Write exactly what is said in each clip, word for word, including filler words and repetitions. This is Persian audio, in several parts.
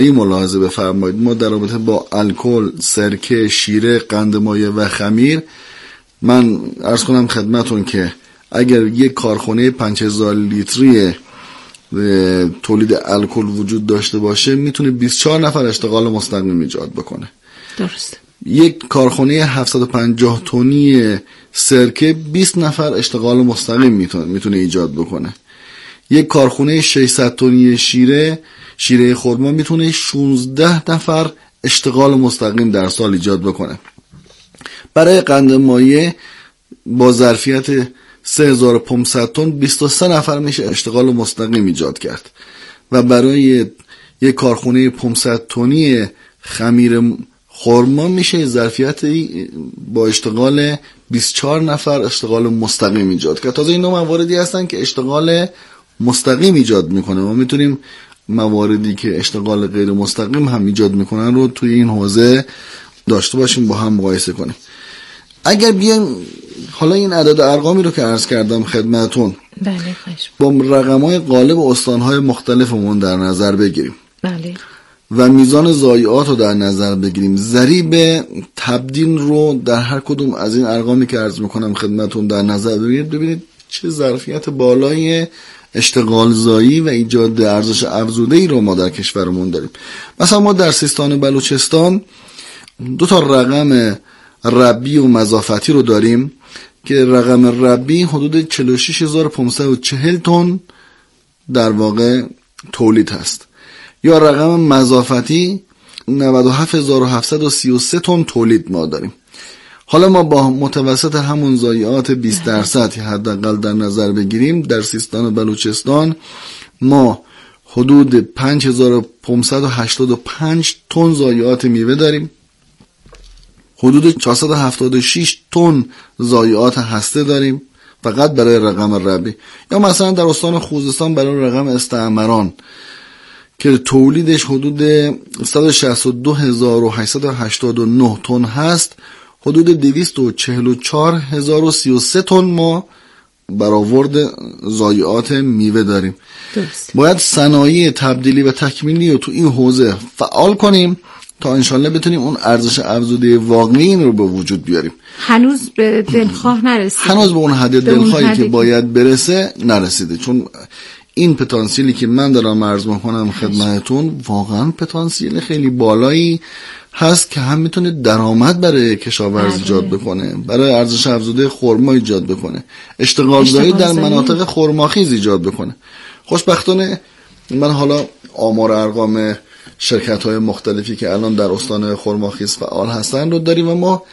این ملاحظه بفرمایید ما در رابطه با الکل، سرکه، شیره، قند مایع و خمیر، من عرض کنم خدمتون که اگر یک کارخانه پنج هزار لیتری تولید الکل وجود داشته باشه میتونه بیست و چهار نفر اشتغال مستقیم ایجاد بکنه. درست. یک کارخانه هفتصد و پنجاه تنی سرکه بیست نفر اشتغال مستقیم میتونه میتونه ایجاد بکنه. یک کارخانه ششصد تنی شیره شیره خرما میتونه شانزده نفر اشتغال مستقیم در سال ایجاد بکنه. برای قند مایع با ظرفیت سه هزار و پانصد تن بیست و سه نفر میشه اشتغال مستقیم ایجاد کرد و برای یک کارخانه پانصد تنی خمیر خرما میشه ظرفیت با اشتغال بیست و چهار نفر اشتغال مستقیم ایجاد کرد. تازه این نوع مواردی هستن که اشتغال مستقیم ایجاد میکنه. ما میتونیم مواردی که اشتغال غیر مستقیم هم ایجاد میکنن رو توی این حوزه داشته باشیم، با هم مقایسه کنیم. اگر بیایم حالا این عدد ارقامی رو که عرض کردم خدمتون، بله خواهش، با رقم‌های غالب استان‌های مختلفمون در نظر بگیریم، بله، و میزان ضایعات رو در نظر بگیریم، ضریب تبدیل رو در هر کدوم از این ارقامی که عرض میکنم خدمتون در نظر بگیرید، ببینید چه ظرفیت بالای اشتغال زایی و ایجاد ارزش افزوده‌ای رو ما در کشورمون داریم. مثلا ما در سیستان بلوچستان دو تا رقم ربی و مضافتی رو داریم که رقم ربی حدود چهل و شش هزار و پانصد و چهل تن در واقع تولید هست، یا رقم مضافتی نود و هفت هزار و هفتصد و سی و سه تن تولید ما داریم. حالا ما با متوسط همون ضایعات بیست درصد حداقل در نظر بگیریم، در سیستان بلوچستان ما حدود پنج هزار و پانصد و هشتاد و پنج تن ضایعات میوه داریم، حدود چهارصد و هفتاد و شش تن ضایعات هسته داریم فقط برای رقم ربی. یا مثلا در استان خوزستان برای رقم استعمران که تولیدش حدود صد و شصت و دو هزار و هشتصد و هشتاد و نه تن هست، حدود دویست و چهل و چهار هزار و سی و سه تن ما برآورد ضایعات میوه داریم. درست. باید صنایع تبدیلی و تکمیلی رو تو این حوزه فعال کنیم تا انشالله بتونیم اون ارزش افزوده واقعی رو به وجود بیاریم. هنوز به دلخواه نرسیده، هنوز به اون حد دلخواهی که باید برسه نرسیده، چون این پتانسیلی که من دارم عرض میکنم خدمتتون واقعا پتانسیل خیلی بالایی هست که هم میتونه درآمد برای کشاورز ایجاد بکنه، برای ارزش افزوده خرما ایجاد بکنه، اشتغال زایی در مناطق خرماخیز ایجاد بکنه. خوشبختانه من حالا آمار ارقام شرکت‌های مختلفی که الان در استان خرماخیز فعال هستن رو داریم و ما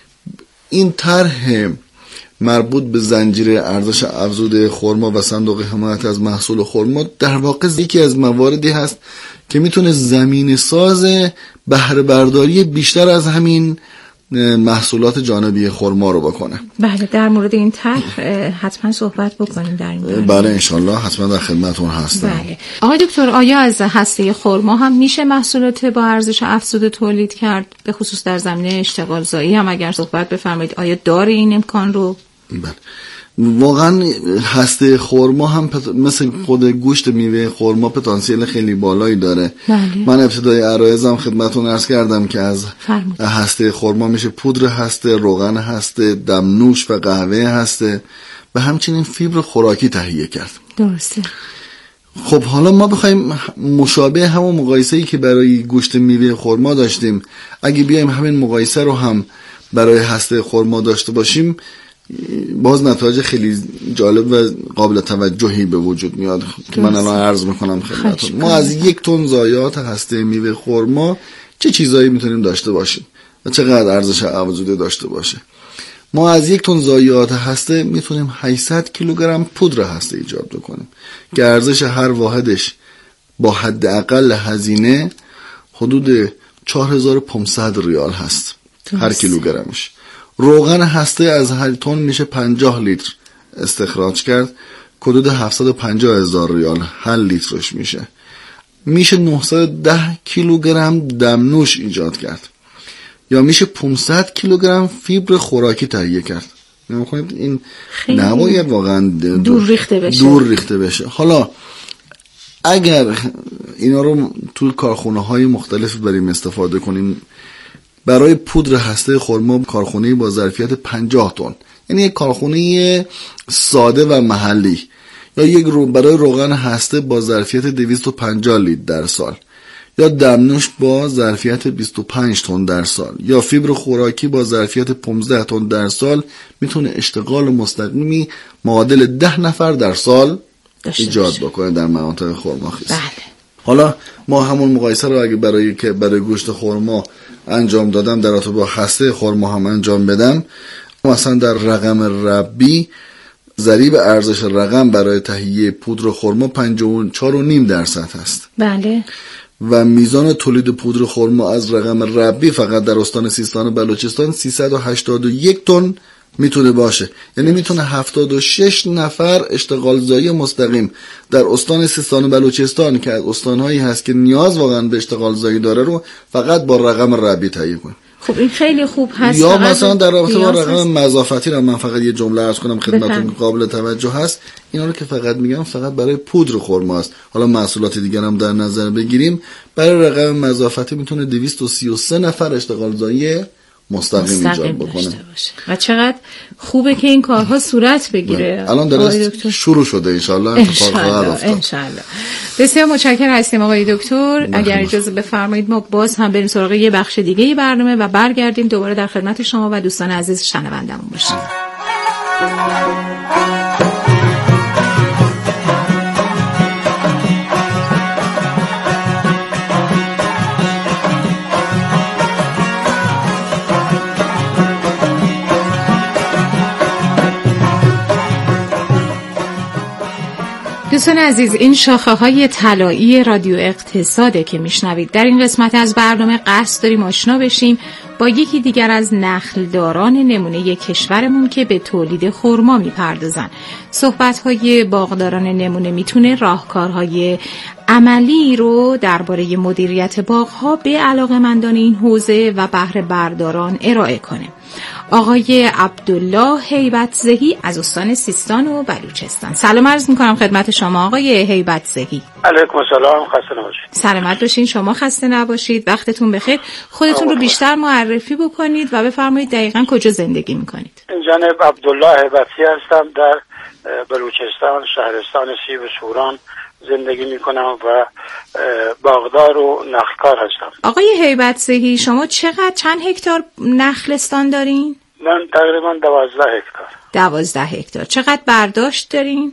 این طرح مربوط به زنجیره ارزش افزوده خرما و صندوق حمایت از محصول خرما در واقع یکی از مواردی هست که میتونه زمین ساز بهره برداری بیشتر از همین محصولات جانبی خرما رو بکنه. بله، در مورد این طرح حتما صحبت بکنیم در این باره. بله انشالله حتما در خدمتون هستم. بله. آقای دکتر، آیا از هسته خرما هم میشه محصولات با ارزش افزوده تولید کرد، به خصوص در زمینه اشتغال زایی هم اگر صحبت بفرمایید؟ آیا داره این امکان رو؟ بله واقعا هسته خرما هم پت... مثل خود گوشت میوه خرما پتانسیل خیلی بالایی داره. بله. من ابتدای عرایزم خدمتتون عرض کردم که از فرمود. هسته خرما میشه پودر هسته، روغن هسته، دمنوش و قهوه هسته و همچنین فیبر خوراکی تهیه کرد. درسته. خب حالا ما بخوایم مشابه همون مقایسه‌ای که برای گوشت میوه خرما داشتیم، اگه بیایم همین مقایسه رو هم برای هسته خرما داشته باشیم، باز نتایج خیلی جالب و قابل توجهی به وجود میاد که من الان عرض میکنم خدمتتون. ما از یک تن ضایعات هسته میوه خرما چه چیزایی میتونیم داشته باشیم و چقدر ارزش افزوده داشته باشه؟ ما از یک تن ضایعات هسته میتونیم هشتصد کیلوگرم پودر هسته ایجاد بکنیم که ارزش هر واحدش با حداقل هزینه حدود چهار هزار و پانصد ریال هست هر کیلوگرمش. روغن هسته از هر تن میشه پنجاه لیتر استخراج کرد، حدود هفتصد و پنجاه هزار ریال هر لیترش میشه. میشه نهصد و ده کیلوگرم دمنوش ایجاد کرد، یا میشه پانصد کیلوگرم فیبر خوراکی تهیه کرد. نمی‌خواید این نباید واقعا دور ریخته بشه. دور ریخته بشه. حالا اگر اینا رو توی کارخونه های مختلف بریم استفاده کنیم، برای پودر هسته خرما کارخونه با ظرفیت پنجاه تن، یعنی یک کارخونه ساده و محلی، یا یک رو برای روغن هسته با ظرفیت دویست و پنجاه لیتر در سال، یا دمنوش با ظرفیت بیست و پنج تن در سال، یا فیبر خوراکی با ظرفیت پانزده تن در سال، میتونه اشتغال مستقیمی معادل ده نفر در سال ایجاد بکنه در مناطق خرماخیز. بله. حالا ما همون مقایسه رو اگه برای که برای گوشت خرما انجام دادم در رابطه با هسته خرما هم انجام بدم، مثلا در رقم ربی ضریب ارزش رقم برای تهیه پودر خرما پنجاه و چهار و نیم درصد هست. بله. و میزان تولید پودر خرما از رقم ربی فقط در استان سیستان و بلوچستان سیصد و هشتاد و یک تن میتونه باشه، یعنی میتونه هفتاد و شش نفر اشتغال زایی مستقیم در استان سیستان و بلوچستان که از استانهایی هست که نیاز واقعا به اشتغال زایی داره رو فقط با رقم ربی تهیه کنه. خب این خیلی خوب هست. یا مثلا در رابطه با رقم مضافتی رو من فقط یه جمله عرض کنم خدمتتون قابل توجه هست. اینا رو که فقط میگم فقط برای پودر خرما است. حالا محصولات دیگر هم در نظر بگیریم، برای رقم مضافتی میتونه دویست و سی و سه نفر اشتغال زایی مستقیم ایجاد بکنه. و چقدر خوبه که این کارها صورت بگیره. الان درست شروع شده، انشالله اتفاق خواهد افتاد. انشالله. بسیار متشکرم هستیم آقای دکتر. اگر اجازه بفرمایید ما باز هم بریم سراغ یه بخش دیگه ای برنامه و برگردیم دوباره در خدمت شما و دوستان عزیز شنوندمون باشیم. دوستان عزیز، این شاخه های طلایی رادیو اقتصاده که میشنوید. در این قسمت از برنامه قصد داریم آشنا بشیم با یکی دیگر از نخلداران نمونه کشورمون که به تولید خرما میپردازن. صحبت های باغداران نمونه میتونه راهکارهای عملی رو درباره مدیریت باغ‌ها به علاقه‌مندان این حوزه و بهره برداران ارائه کنه. آقای عبدالله هیبت‌زهی از استان سیستان و بلوچستان. سلام عرض می‌کنم خدمت شما آقای هیبت‌زهی. علیکم السلام، خسته نباشید. سلامت باشین. شما خسته نباشید. وقتتون بخیر. خودتون رو بیشتر معرفی بکنید و بفرمایید دقیقاً کجا زندگی می‌کنید. جناب عبدالله هیبتی هستم، در بلوچستان شهرستان سیب سوران زندگی میکنم و باغدار و نخلکار هستم. آقای هیبت‌زهی، شما چقدر چند هکتار نخلستان دارین؟ من تقریبا دوازده هکتار. دوازده هکتار. چقدر برداشت دارین؟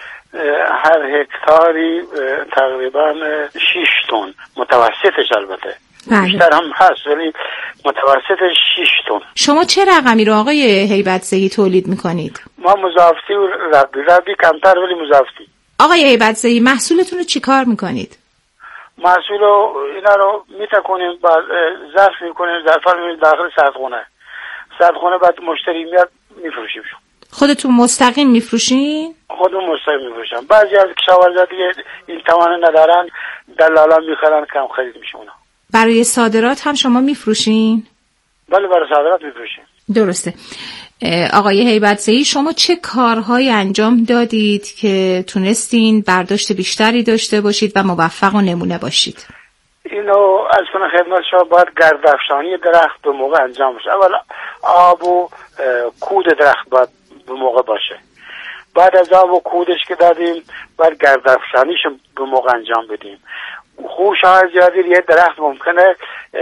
هر هکتاری تقریبا شش تن، متوسطش البته. بله. بیشتر هم هست ولی متوسطش شش تن. شما چه رقمی رو آقای هیبت‌زهی تولید میکنید؟ ما مضافتی و ربی، ربی کمتر ولی مضافتی. آقای هیبت‌زهی، محصولتون رو چی کار میکنید؟ محصول رو اینا رو میتکنیم، بعد ظرف میکنیم، ظرفا رو داخل سردخونه. سردخونه بعد مشتری میاد میفروشیم. خودتون مستقیم میفروشین؟ خودمون مستقیم میفروشم. بعضی از کشاورزا دیگه این توان ندارن، دلالا میخرن، کم خرید میشه اونا. برای صادرات هم شما میفروشین؟ بله، برای صادرات میفروشیم. درسته. آقای هیبت‌زهی، شما چه کارهایی انجام دادید که تونستین برداشت بیشتری داشته باشید و موفق و نمونه باشید؟ اینو از کنه خدمت شما، باید گردافشانی درخت به موقع انجام بشه. اول آب و کود درخت باید به موقع باشه. بعد از آب و کودش که دادیم باید گردافشانیش به موقع انجام بدیم. خوش های زیادی یه درخت ممکنه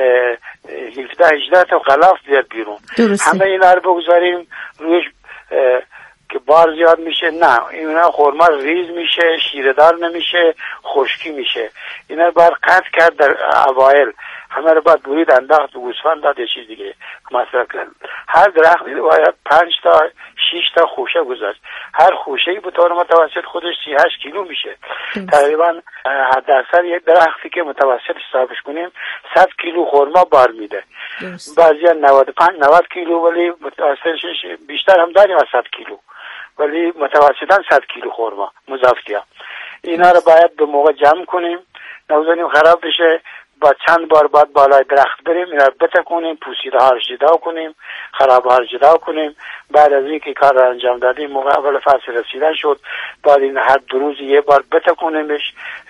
هفده هجده تا غلاف بیاد بیرون. درسته. همه اینا رو بگذاریم رویش که بار زیاد میشه، نه اینا خرما ریز میشه، شیردار نمیشه، خشکی میشه. اینا رو باید قطع کرد در اوایل، همه رو باید برید انداخت و گوسفند داد یا چیز دیگه. مثلا هر درختی باید پنج تا شش تا خوشه گذاشت. هر خوشه‌ای به طور متوسط خودش سی و هشت کیلو میشه. تقریبا حداکثر یک درختی که متوسط حسابش کنیم صد کیلو خرما بار میده. بعضیا نود و پنج نود کیلو، ولی متوسطش بیشتر هم داریم از صد کیلو، ولی متوسطاً صد کیلو خرما مضافتیا. اینا رو باید به موقع جمع کنیم، نذاریم خراب بشه. با چند بار باید بالای درخت بریم، اینا بتکونیم، پوسیده ها رو جدا کنیم، خراب ها رو جدا کنیم. بعد از اینکه کار رو انجام دادیم، موقع اول فصل رسیدن شد، بعد این هر دو روز یه بار بتکونیمش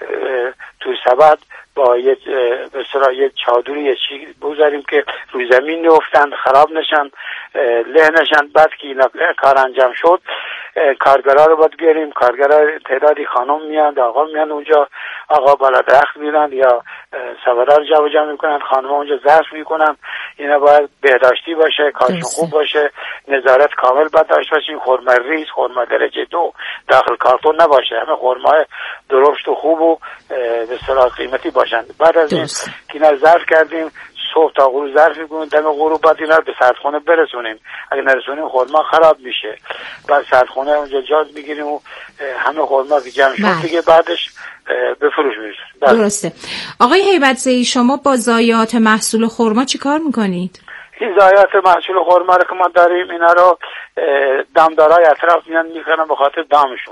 توی سبد با یه به اصطلاح یه چادری یه چی بگذاریم که روی زمین نیفتن، خراب نشن، له نشن. بعد که این کار انجام شد، کارگرها رو باید بیاریم. کارگرها تعدادی خانم میان، آقا میان اونجا، آقا بالا درخت میرن یا سبدا رو جابجا جا میکنن، خانم اونجا ظرف میکنن. اینا باید بهداشتی باشه، کارشون خوب باشه، نظارت کامل باید داشته باشیم. خرما ریز، خرما درجه دو داخل کارتون نباشه، همه خرمای درشت و خوب و به اصطلاح قیمتی باشن. بعد از این که اینا ظرف کردیم، صبح تا غروب ظرف میکنیم، دم غروب بعد اینا رو به سردخونه برسونیم. اگه نرسونیم خرما خراب میشه. بعد سردخونه اونجا جا میگیریم و همه خرما که جمع شد دیگه بعدش به فروش میرسه. درسته. آقای هیبت‌زئی، شما با ضایعات محصول خرما چی کار میکنید؟ این ضایعات محصول خرما رو که ما داریم، اینا رو دامدارای اطراف میان میکنن به خاطر دامشون،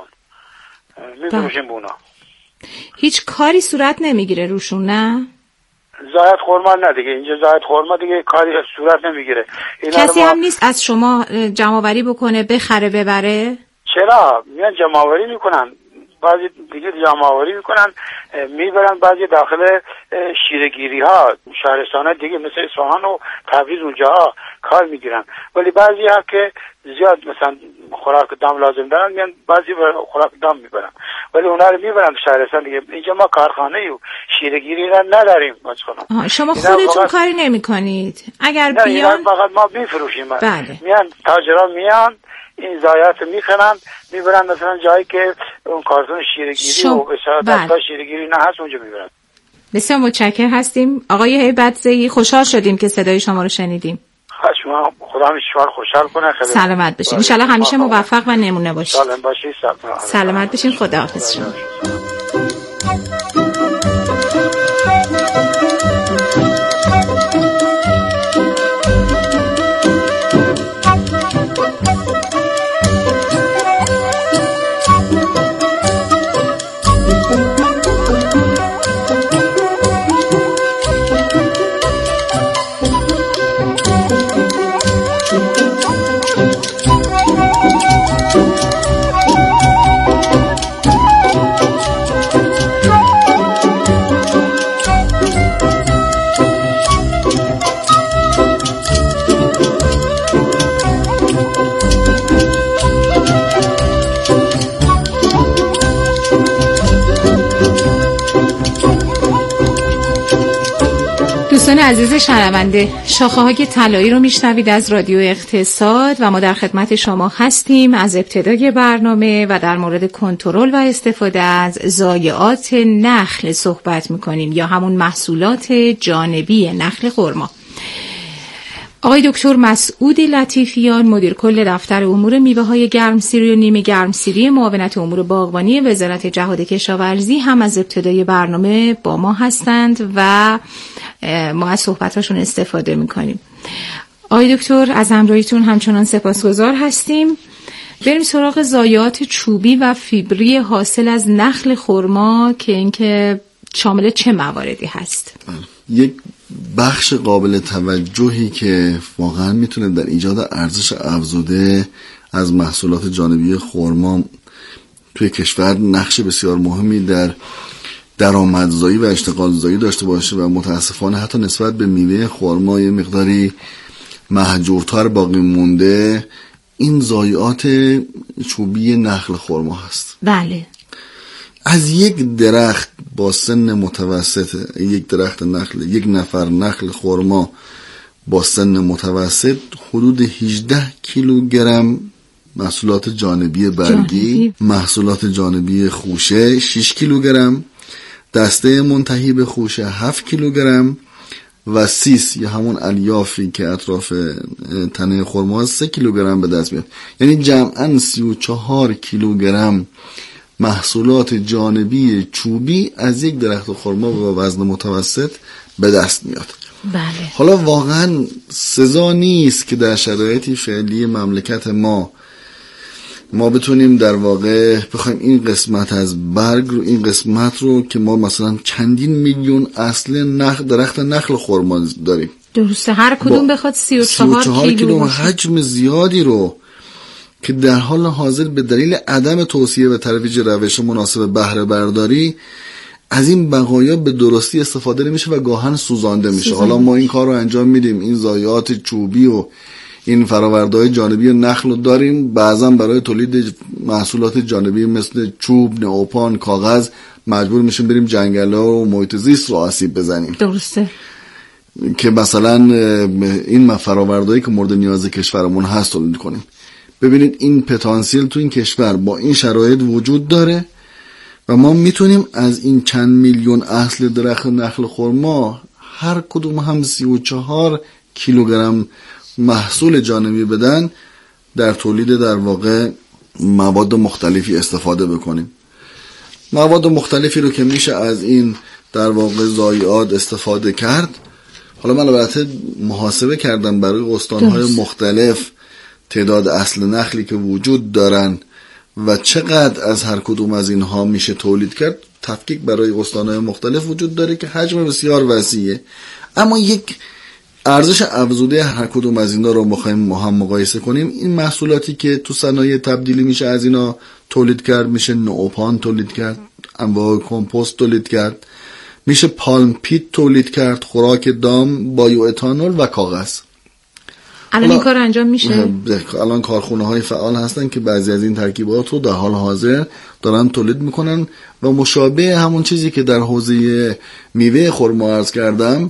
میفروشیم بونا. هیچ کاری صورت نمیگیره روشون؟ نه زایت خرما نه دیگه، اینجا زایت خرما دیگه کاری صورت نمیگیره. کسی هم نیست از شما جمع‌آوری بکنه بخره ببره؟ چرا؟ میان جمع‌آوری میکنن، بعضی دیگه جمع‌آوری میکنن میبرن، بعضی داخل شیرگیری ها شهرستان دیگه مثل اصفهان و تبریز اونجا کار میگیرن. ولی بعضی ها که زیاد مثلا خوراک دام لازم دارن میان بعضی خوراک دام میبرن، ولی اونا رو میبرن شهرستان دیگه. اینجا ما کارخانه و شیرگیری را نداریم. شما خودتون کاری نمیکنید؟ اگر بیان فقط ما میفروشیم. بله. میان تاجران میان این ضایعات میخرن میبرن مثلا جایی که اون کارتون شیرگیری شم... و دستگاه بله. شیرگیری نه هست اونجا میبرن. بسیار متشکرم هستیم آقای هیبت‌زئی، خوشحال شدیم که صدای شما رو شنیدیم. شما خدا شما خوشحال کنه. سلامت باشین ان شاء الله، همیشه موفق و نمونه باشید. سلام باشید. سلامت باشین. خداحافظ شما. دوستان عزیز شنونده، شاخه‌های طلایی رو میشنوید از رادیو اقتصاد و ما در خدمت شما هستیم. از ابتدای برنامه و در مورد کنترل و استفاده از ضایعات نخل صحبت میکنیم یا همون محصولات جانبی نخل خرما. آقای دکتر مسعود لطیفیان، مدیر کل دفتر امور میوه‌های گرمسیری و نیمه گرمسیری معاونت امور باغبانی وزارت جهاد کشاورزی، هم از ابتدای برنامه با ما هستند و ما از صحبتاشون استفاده میکنیم. آقای دکتر از همراهیتون همچنان سپاسگزار هستیم. بریم سراغ ضایعات چوبی و فیبری حاصل از نخل خرما که اینکه شامل چه مواردی هست؟ یک بخش قابل توجهی که واقعا میتونه در ایجاد ارزش افزوده از محصولات جانبی خرما توی کشور نقش بسیار مهمی در درآمدزایی و اشتغالزایی داشته باشه و متاسفانه حتی نسبت به میوه خرما یه مقداری مهجورتر باقی مونده، این ضایعات چوبی نخل خرما هست. بله. از یک درخت با سن متوسط، یک درخت نخل، یک نفر نخل خرما با سن متوسط حدود هجده کیلوگرم محصولات جانبی برگی، جانبی. محصولات جانبی خوشه شش کیلوگرم، دسته منتهی به خوشه هفت کیلوگرم و سیس یا همون الیافی که اطراف تنه خرما سه کیلوگرم به دست میاد. یعنی جمعاً سی و چهار کیلوگرم محصولات جانبی چوبی از یک درخت خرما با وزن متوسط به دست میاد. بله. حالا واقعا سزا نیست که در شرایطی فعلی مملکت ما ما بتونیم در واقع بخوایم این قسمت از برگ رو، این قسمت رو که ما مثلا چندین میلیون اصل نخل، درخت نخل خرما داریم، درسته، هر کدوم بخواد سی و چهار کیلو حجم زیادی رو که در حال حاضر به دلیل عدم توصیه و ترویج روش مناسب بهره برداری از این بقایا به درستی استفاده نمیشه و گاهن سوزانده میشه. حالا ما این کار رو انجام میدیم، این ضایعات چوبی و این فرآورده‌های جانبی نخل رو داریم، بعضا برای تولید محصولات جانبی مثل چوب، نئوپان، کاغذ مجبور میشیم بریم جنگل‌ها و محیط زیست رو آسیب بزنیم. درسته. که مثلا این فرآوردهایی که مورد نیاز کشورمون هست تولید کنیم. ببینید این پتانسیل تو این کشور با این شرایط وجود داره و ما میتونیم از این چند میلیون اصل درخت نخل خرما هر کدوم هم سی و چهار کیلوگرم محصول جانبی بدن در تولید در واقع مواد مختلفی استفاده بکنیم. مواد مختلفی رو که میشه از این در واقع ضایعات استفاده کرد. حالا من البته محاسبه کردم برای استانهای مختلف تعداد اصل نخلی که وجود دارن و چقدر از هر کدوم از اینها میشه تولید کرد. تفکیک برای استانهای مختلف وجود داره که حجم بسیار وسیعه، اما یک ارزش افزوده هر کدوم از اینا رو بخوایم ما هم مقایسه کنیم، این محصولاتی که تو صنایع تبدیلی میشه از اینا تولید کرد، میشه نئوپان تولید کرد، انواع کمپوست تولید کرد، میشه پالم پیت تولید کرد، خوراک دام، بایو اتانول و کاغذ. الان این کار انجام میشه؟ الان کارخونه های فعال هستن که بعضی از این ترکیبات رو در حال حاضر دارن تولید میکنن و مشابه همون چیزی که در حوزه میوه خرما عرض کردم،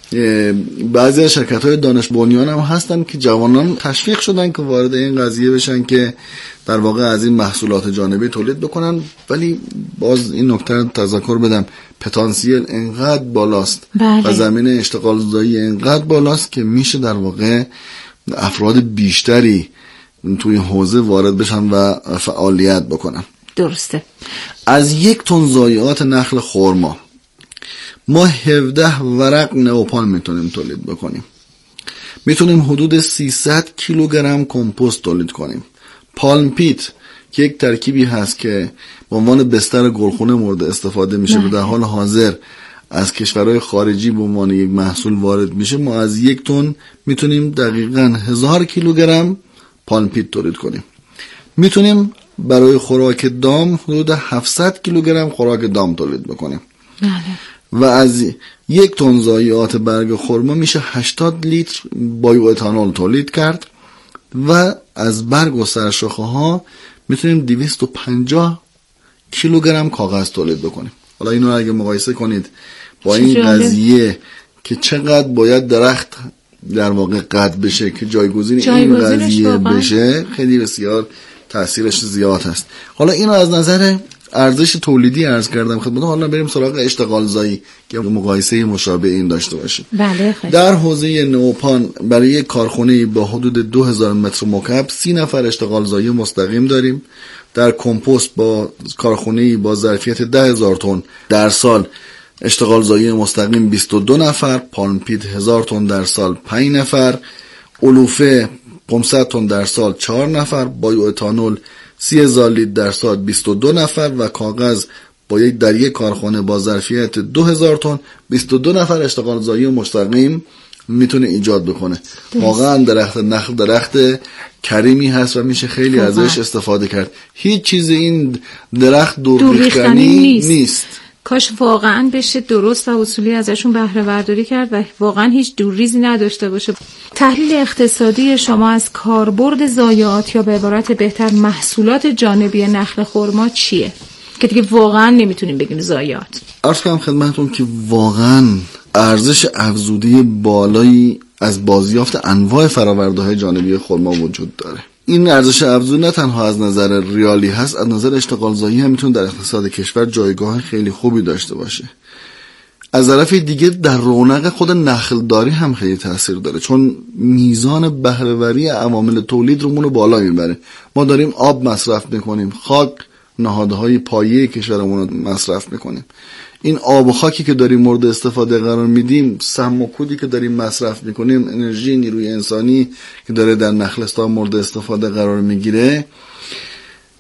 بعضی از شرکت های دانش بنیان هم هستن که جوانان تشویق شدن که وارد این قضیه بشن که در واقع از این محصولات جانبی تولید بکنن. ولی باز این نکته رو تذکر بدم، پتانسیل انقدر بالاست بله. و زمینه اشتغال زایی انقدر بالاست که میشه در واقع افراد بیشتری توی حوزه وارد بشن و فعالیت بکنن. درسته. از یک تن ضایعات نخل خرما ما هفده ورق نئوپان میتونیم تولید بکنیم، میتونیم حدود سیصد کیلوگرم کمپوست تولید کنیم. پالم پیت که یک ترکیبی هست که به عنوان بستر گلخونه مورد استفاده میشه و در حال حاضر از کشورهای خارجی به عنوان یک محصول وارد میشه، ما از یک تن میتونیم دقیقاً هزار کیلوگرم پالم پیت تولید کنیم. میتونیم برای خوراک دام حدود هفتصد کیلوگرم خوراک دام تولید بکنیم. بله. و از یک تن ضایعات برگ خرما میشه هشتاد لیتر بایو اتانول تولید کرد و از برگ و سرشاخه ها میتونیم دویست و پنجاه کیلوگرم کاغذ تولید بکنیم. حالا اینو اگه مقایسه کنید با این قضیه که چقدر باید درخت در واقع قطع بشه که جایگزین این قضیه بشه، خیلی بسیار تاثیرش زیاد هست. حالا اینو از نظر ارزش تولیدی عرض کردم خدمتتون. حالا بریم سراغ اشتغال زایی که مقایسه مشابه این داشته باشیم. بله خیلی. در حوزه نئوپان برای کارخونه با حدود دو هزار متر مکعب سی نفر اشتغال زایی مستقیم داریم. در کمپوست با کارخونه با ظرفیت ده هزار تن در سال اشتغال زایی مستقیم بیست و دو نفر، پالم پیت هزار تن در سال پنج نفر، علوفه پانصد تن در سال چهار نفر، بایو اتانول سی هزار لیتر در سال بیست و دو نفر و کاغذ با یک در یک کارخانه با ظرفیت دو هزار تن بیست و دو نفر اشتغال زایی مستقیم میتونه ایجاد بکنه. واقعا درخت نخل درخت کریمی هست و میشه خیلی ازش استفاده کرد. هیچ چیز این درخت دورریختنی نیست. نیست. کاش واقعا بشه درست و اصولی ازشون بهره برداری کرد و واقعا هیچ دورریزی نداشته باشه. تحلیل اقتصادی شما از کاربرد ضایعات یا به عبارت بهتر محصولات جانبی نخل خرما چیه که دیگه واقعا نمیتونیم بگیم ضایعات؟ عرض کنم خدمتتون که واقعا ارزش افزوده بالایی از بازیافت انواع فرآورده‌های جانبی خرما وجود داره. این ارزش افزوده نه تنها از نظر ریالی هست، از نظر اشتغال زایی هم میتونه در اقتصاد کشور جایگاه خیلی خوبی داشته باشه. از طرف دیگه در رونق خود نخلداری هم خیلی تاثیر داره، چون میزان بهره‌وری عوامل تولید رو بالا میبره. ما داریم آب مصرف میکنیم، خاک، نهادهای پایه کشورمون رو مصرف میکنیم. این آب و خاکی که داریم مورد استفاده قرار میدیم، سهم و کودی که داریم مصرف میکنیم، انرژی نیروی انسانی که داره در نخلستان مورد استفاده قرار میگیره،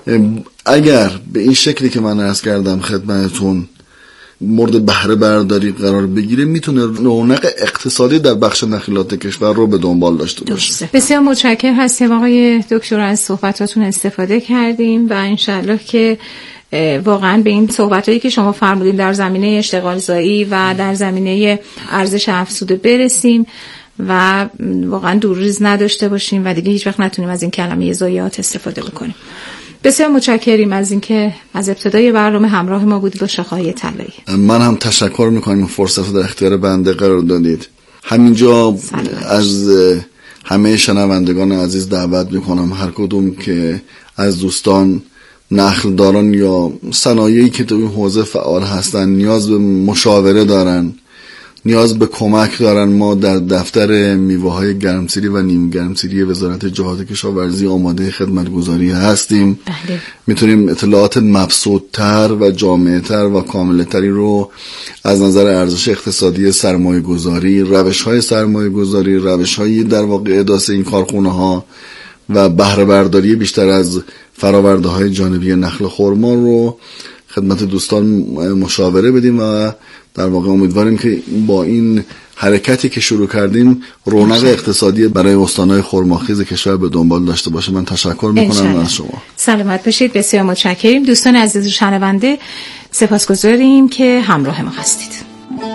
اگر به این شکلی که من عرض کردم خدمتتون مورد بهره برداری قرار بگیره، میتونه رونق اقتصادی در بخش نخلات کشور رو به دنبال داشته باشه. بسیار متشکرم هستیم آقای دکتر، از صحبتاتون استفاده کردیم و انشالله که واقعا به این صحبتایی که شما فرمودین در زمینه اشتغال زایی و در زمینه ارزش افزوده برسیم و واقعا دورریز نداشته باشیم و دیگه هیچ وقت نتونیم از این کلمه ضایعات استفاده بکنیم. بسیار متشکریم از اینکه از ابتدای برنامه همراه ما بودید با شاخه‌های طلایی. من هم تشکر میکنم فرصت رو در اختیار بنده قرار دادید. همینجا از همه شنوندگان عزیز دعوت میکنم هر کدوم که از دوستان نخلداران یا صنایعی که تو این حوزه فعال هستن نیاز به مشاوره دارن، نیاز به کمک دارن، ما در دفتر میوه‌های گرمسیری و نیم گرمسیری وزارت جهاد کشاورزی آماده خدمتگزاری هستیم. بله. میتونیم اطلاعات مبسوط‌تر و جامع‌تر و کامل‌تری رو از نظر ارزش اقتصادی سرمایه‌گذاری، روش‌های سرمایه‌گذاری، روش‌های در واقع اداسه این کارخونه‌ها و بهره برداری بیشتر از فرآورده‌های جانبی نخل خرما رو خدمت دوستان مشاوره بدیم و در واقع امیدواریم که با این حرکتی که شروع کردیم رونق اقتصادی برای استان‌های خرماخیز کشور به دنبال داشته باشه. من تشکر میکنم از شما. سلامت باشید. بسیار متشکریم دوستان عزیز شنونده، سپاسگزاریم که همراه ما هستید.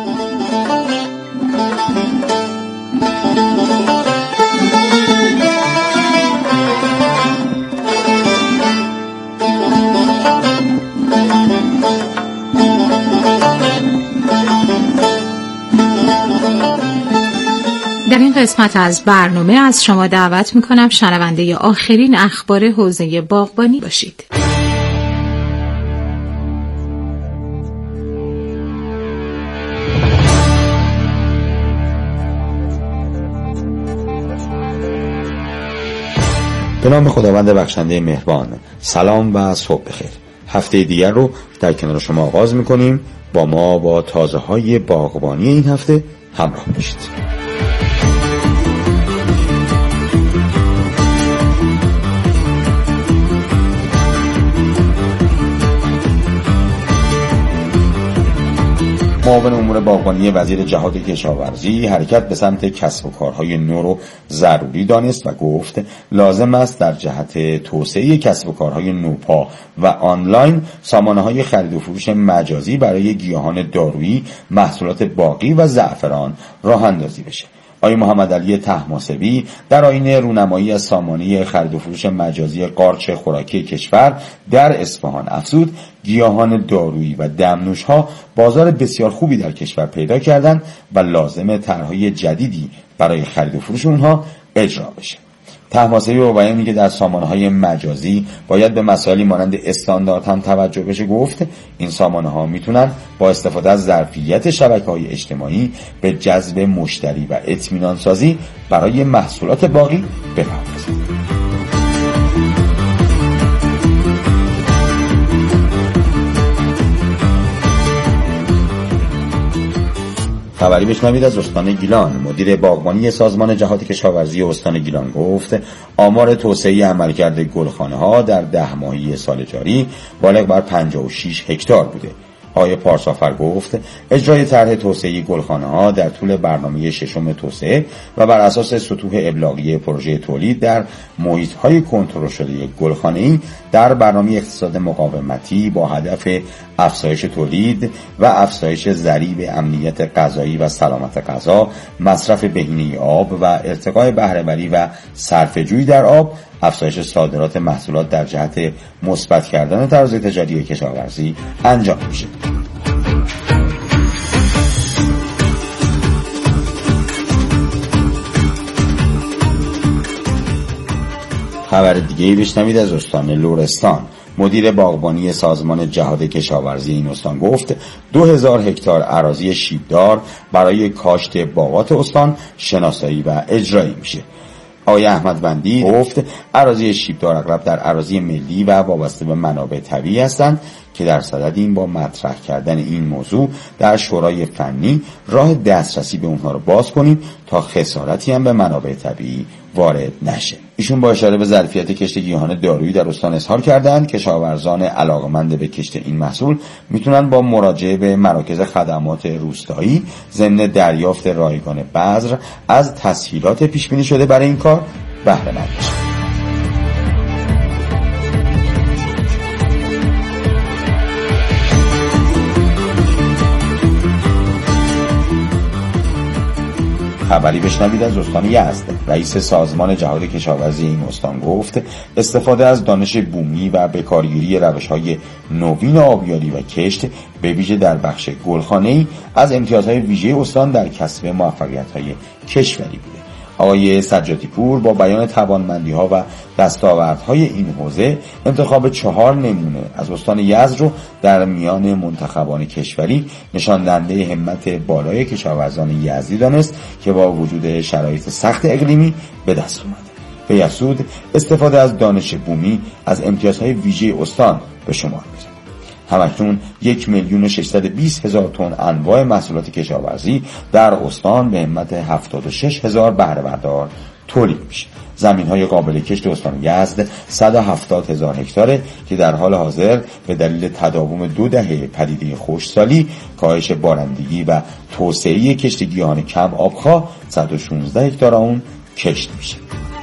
در این قسمت از برنامه از شما دعوت میکنم شنونده آخرین اخبار حوزه باغبانی باشید. به نام خداوند بخشنده مهربان. سلام و صبح بخیر. هفته دیگر رو در کنار شما آغاز میکنیم. با ما با تازه های باغبانی این هفته همراه باشید. معاون امور باغبانی وزیر جهاد کشاورزی حرکت به سمت کسب و کارهای نو رو ضروری دانست و گفت لازم است در جهت توسعه کسب و کارهای نوپا و آنلاین سامانه‌های خرید و فروش مجازی برای گیاهان دارویی، محصولات باغی و زعفران راه اندازی بشه. آقای محمد علی طهماسبی در آیین رونمایی از سامانه خرید و فروش مجازی قارچ خوراکی کشور در اصفهان افزود گیاهان دارویی و دمنوش‌ها بازار بسیار خوبی در کشور پیدا کردند و لازمه طرح‌های جدیدی برای خرید و فروش اونها اجرا بشه. طهماسبی با بیان میگه در سامانه‌های مجازی باید به مسائلی مانند استاندارد هم توجه بشه. گفت این سامانه‌ها میتونن با استفاده از ظرفیت شبکه‌های اجتماعی به جذب مشتری و اطمینان سازی برای محصولات باغی بپردازند. خبری بشنوید از استان گیلان. مدیر باغبانی سازمان جهاد کشاورزی استان گیلان گفت آمار توسعه عملکرد گلخانه‌ها در ده ماهی سال جاری بالغ بر پنجاه و شش هکتار بوده. آقای پارسافر گفت اجرای طرح توسعه گلخانه‌ها در طول برنامه ششم توسعه و بر اساس سطوح ابلاغی پروژه تولید در محیط‌های کنترل شده گلخانه‌ای در برنامه اقتصاد مقاومتی با هدف افزایش تولید و افزایش ضریب امنیت غذایی و سلامت غذا، مصرف بهینه آب و ارتقاء بهره‌وری و صرفه‌جویی در آب، افزایش صادرات محصولات در جهت مثبت کردن تراز تجاری کشاورزی انجام میشه. خبر دیگه‌ای بشنوید از استان لرستان. مدیر باغبانی سازمان جهاد کشاورزی این استان گفت دو هزار هکتار اراضی شیبدار برای کاشت باغات استان شناسایی و اجرایی میشه. آقای احمد بندی گفت اراضی شیبدار اغلب در اراضی ملی و وابسته به منابع طبیعی هستند که در صددیم با مطرح کردن این موضوع در شورای فنی راه دسترسی به اونها رو باز کنیم تا خسارتی هم به منابع طبیعی وارد نشه. ایشون با اشاره به ظرفیت کشت گیاهان دارویی در استان اظهار کردند که کشاورزان علاقمند به کشت این محصول میتونن با مراجعه به مراکز خدمات روستایی ضمن دریافت رایگان بذر از تسهیلات پیش بینی شده برای این کار بهره مند بشن. خبری بشنوید از استان یزد. رئیس سازمان جهاد کشاورزی این استان گفت استفاده از دانش بومی و بکارگیری روش‌های نوین آبیاری و کشت به ویژه در بخش گلخانه‌ای از امتیازهای ویژه استان در کسب موفقیت‌های کشوری بوده. آقای سجادی پور با بیان توانمندی‌ها و دستاوردهای این حوزه انتخاب چهار نمونه از استان یزد رو در میان منتخبان کشوری نشان دهنده همت بالای کشاورزان یزدی دانست که با وجود شرایط سخت اقلیمی به دست اومده. به یسود استفاده از دانش بومی از امتیازهای ویژه استان به شمار می‌رسد. همکنون یک میلیون و ششصد و بیست هزار تن انواع محصولات کشاورزی در استان به همت هفتاد و شش هزار بهره بردار تولید میشه. زمین‌های قابل کشت استان یزد صد و هفتاد هزار هکتاره که در حال حاضر به دلیل تداوم دو دهه پدیده خشکسالی، کاهش بارندگی و توسعه کشت گیاهان کم آبخواه صد و شانزده هکتار اون کشت میشه.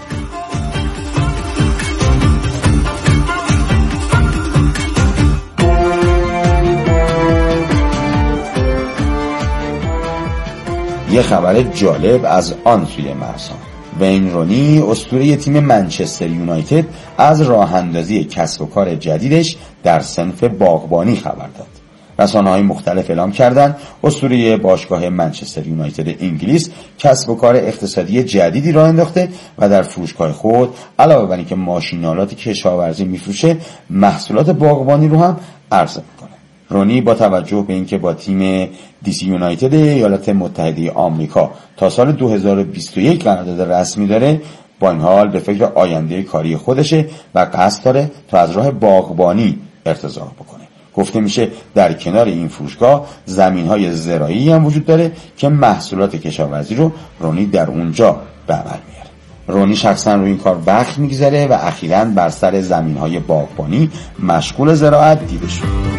یه خبر جالب از آن سوی مرزها. وین رونی اسطوره تیم منچستر یونایتد از راه اندازی کسب و کار جدیدش در صنف باغبانی خبر داد. رسانه‌های مختلف اعلام کردند اسطوره باشگاه منچستر یونایتد انگلیس کسب و کار اقتصادی جدیدی راه انداخته و در فروشگاه خود علاوه بر اینکه ماشینالات کشاورزی میفروشه، محصولات باغبانی رو هم عرضه میکنه. رونی با توجه به اینکه با تیم دیسی یونایتد ایالات متحده آمریکا تا سال دو هزار و بیست و یک قرارداد رسمی داره، با این حال به فکر آینده کاری خودشه و قصد داره تا از راه باغبانی ارتزاق بکنه. گفته میشه در کنار این فروشگاه زمین‌های زراعی هم وجود داره که محصولات کشاورزی رو رونی در اونجا به عمل میاره. رونی شخصا روی این کار وقت میگذاره و اخیراً بر سر زمین‌های باغبانی مشغول زراعت دیده شد.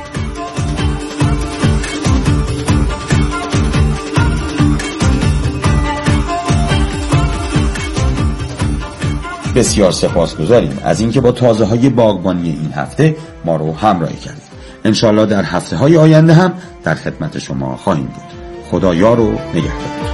بسیار سپاسگزاریم از اینکه با تازه‌های باغبانی این هفته ما رو همراهی کردید. انشالله در هفته‌های آینده هم در خدمت شما خواهیم بود. خدا یار و نگهدار.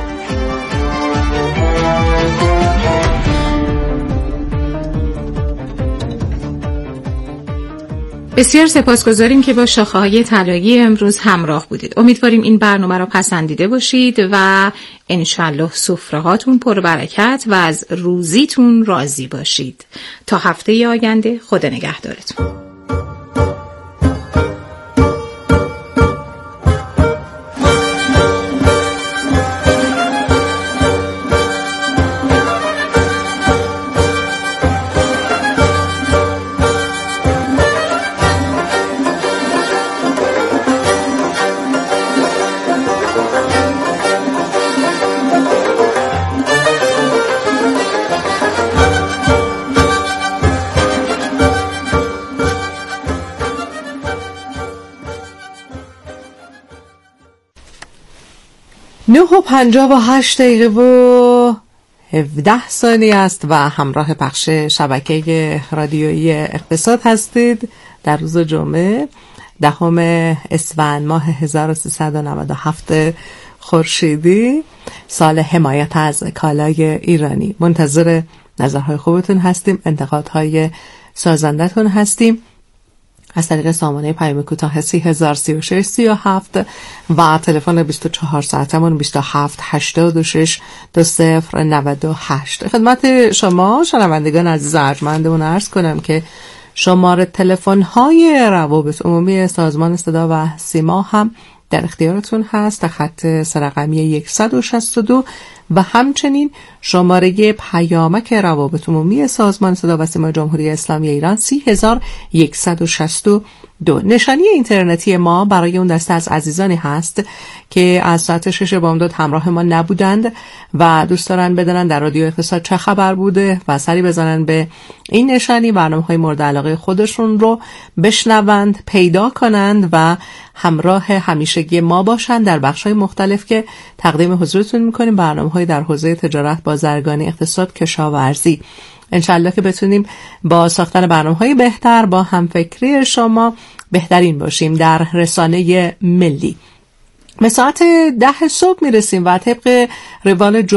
بسیار سپاسگزاریم که با شاخه‌های طلایی امروز همراه بودید. امیدواریم این برنامه را پسندیده باشید و انشالله سفره‌هاتون پر برکت و از روزیتون راضی باشید. تا هفته آینده خدا نگهدارتون. نه و پنجاه و هشت دقیقه و هفده ثانیه است و همراه پخش شبکه رادیویی اقتصاد هستید. در روز جمعه دهم اسفند ماه هزار و سیصد و نود و هفت خورشیدی، سال حمایت از کالای ایرانی. منتظر نظرهای خوبتون هستیم، انتقادهای سازندتون هستیم از طریق سامانه پیام کوتاه سی هزار سی و شش سی و هفت و تلفن بیست و چهار ساعتمون بیست و هفت هشتاد و شش دو صفر نود و هشت. خدمت شما شنوندگان عزیز ارجمندمون عرض کنم که شماره تلفن های روابط عمومی سازمان صدا و سیما هم در اختیارتون هست، خط سرقمی صد و شصت و دو و همچنین شماره پیامک روابط عمومی سازمان صدا و سیما جمهوری اسلامی ایران سی هزار صد و شصت و دو. نشانی اینترنتی ما برای اون دسته از عزیزانی هست که از ساعت شش بامداد همراه ما نبودند و دوست دارن بدونن در رادیو اقتصاد چه خبر بوده و سری بزنن به این نشانی، برنامه‌های مورد علاقه خودشون رو بشنوند، پیدا کنند و همراه همیشگی ما باشند در بخش‌های مختلف که تقدیم حضورتون می‌کنیم، برنامه‌های در حوزه تجارت، بازرگانی، اقتصاد، کشاورزی. انشالله که بتونیم با ساختن برنامه‌های بهتر با همفکری شما بهترین باشیم در رسانه ملی. به ساعت ده صبح میرسیم و طبق روال